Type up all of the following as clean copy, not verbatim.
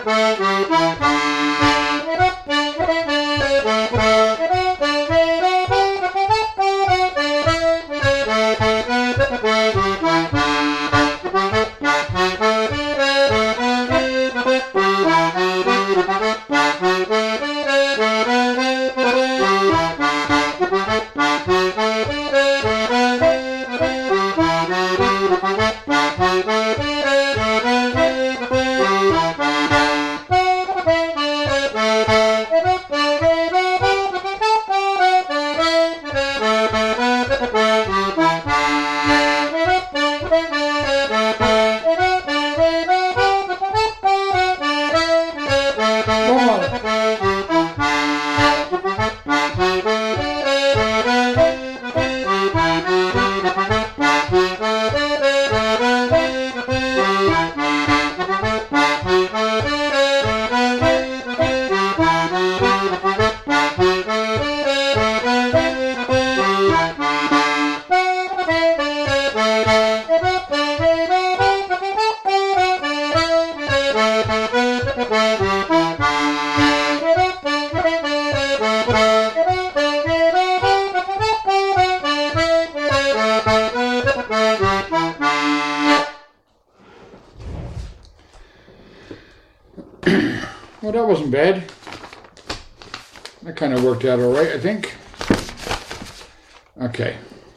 Well, that wasn't bad. That kind of worked out all right, I think. Okay.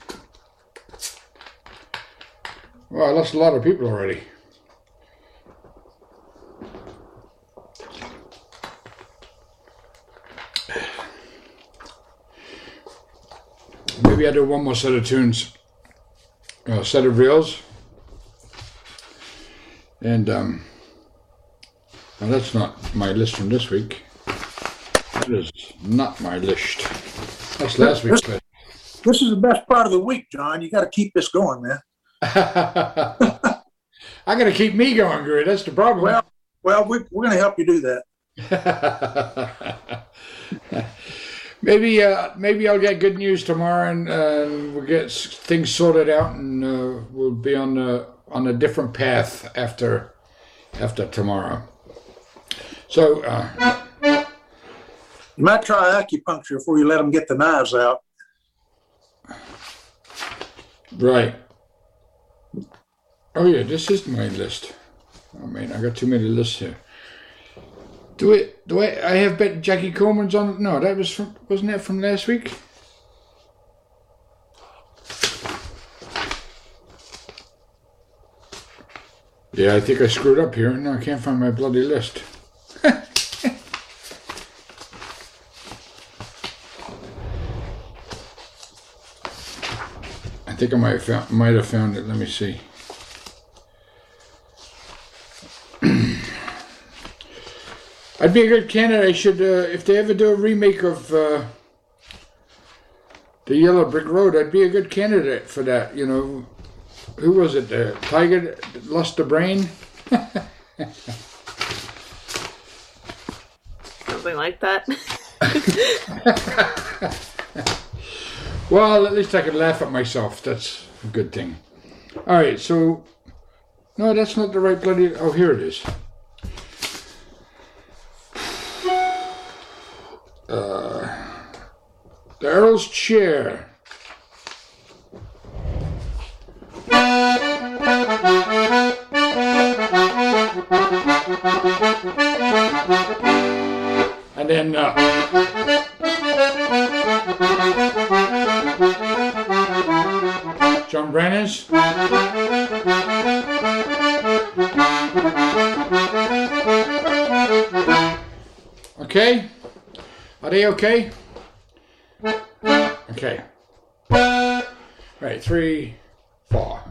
Well, I lost a lot of people already. Maybe I'll do one more set of tunes, set of reels. And, well, that's not my list from this week. That is not my list. That's last week's list. This is the best part of the week, John. You got to keep this going, man. I got to keep me going, Gary. That's the problem. Well, we're going to help you do that. Maybe I'll get good news tomorrow, and we'll get things sorted out, and we'll be on a different path after tomorrow. So you might try acupuncture before you let them get the knives out. Right. Oh yeah, this is my list. Oh man, I got too many lists here. Do I have Jackie Coleman's on? No, that wasn't that from last week? Yeah, I think I screwed up here. No, I can't find my bloody list. I think I might have found it. Let me see. I'd be a good candidate. I should, if they ever do a remake of the Yellow Brick Road, I'd be a good candidate for that. You know, who was it? The Tiger Lost the Brain? Something like that. Well, at least I can laugh at myself. That's a good thing. All right, so no, that's not the right bloody. Oh, here it is. The Earl's Chair. And then John Brannan's. Okay? Are they okay? Okay. All right, 3, 4.